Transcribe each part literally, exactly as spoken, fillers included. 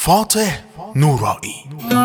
فاتح نورایی.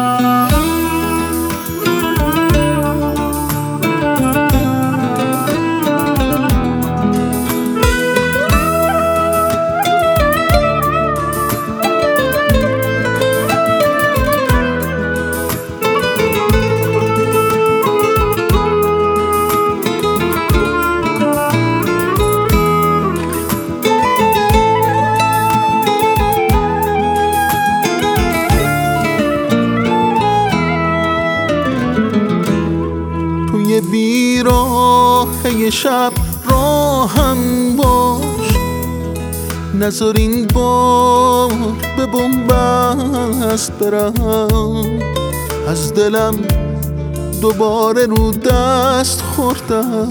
بیراه شب راهم باش، نذار این بار به بنبست برم. از دلم دوباره رو دست خوردم،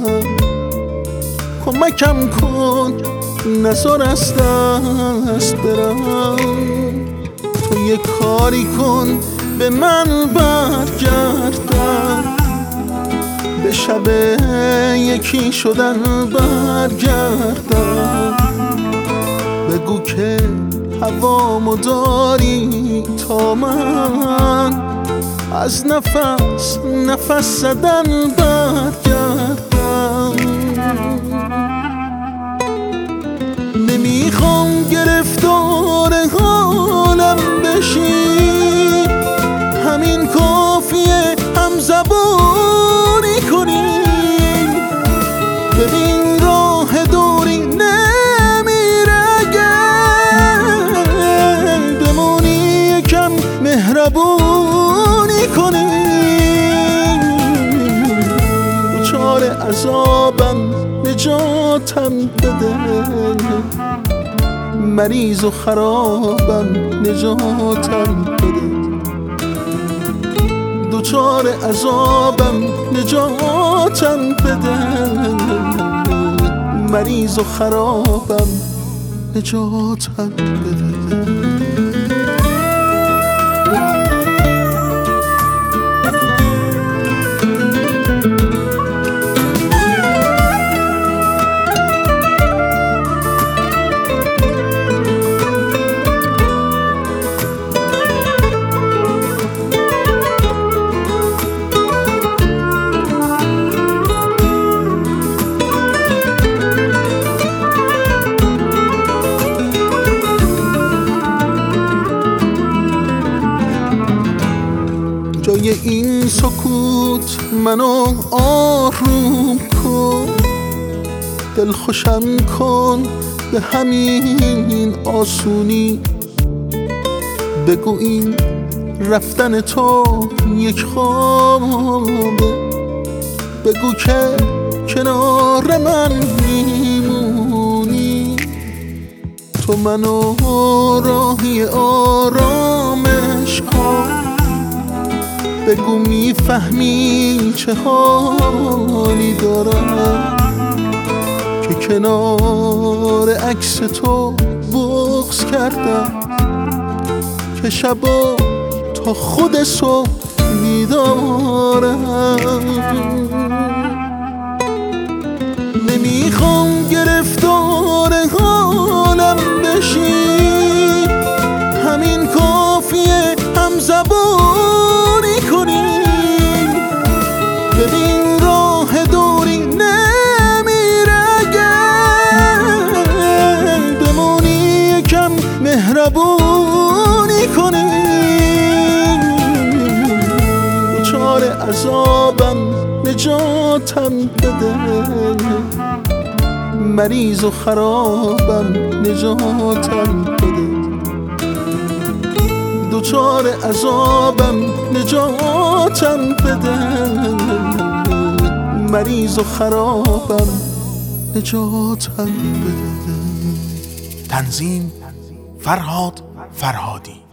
کمکم کن نذار از دست برم. تو یه کاری کن به من برگردم، به شب یکی شدن برگردم. بگو که هوامو داری تا من از نفس نفس زدن برگردم. نمیخوام گرفتار حالم بشی، همین کافیه هم زبانی کنیم. ببین راه دوری نمیره، اگر بمونی یکم مهربونی کنیم. دچار عذابم نجاتم بده، مریض و خرابم نجاتم بده. دچار عذابم نجاتم بده، مریض و خرابم نجاتم بده. جای این سکوت منو آروم کن، دل خوشم کن به همین آسونی. بگو این رفتن تو یک خوابه، بگو که کنار من میمونی. تو منو راهی آرامش کن، بگو میفهمی چه حالی دارم که کنار عکس تو بغض کردم، که شبا تا خود صبح بیدارم. نمیخوام گرفتار حالم بشی، همین کافیه هم زبانی کنیم. ببین راه دوری نمیره، اگر بمونی یکم مهربونی کنیم. دچار عذابم نجاتم بده، مریض و خرابم نجاتم بده. دچار عذابم نجاتم بده، مریض و خرابم نجاتم بده. تنظیم فرهاد فرهادی.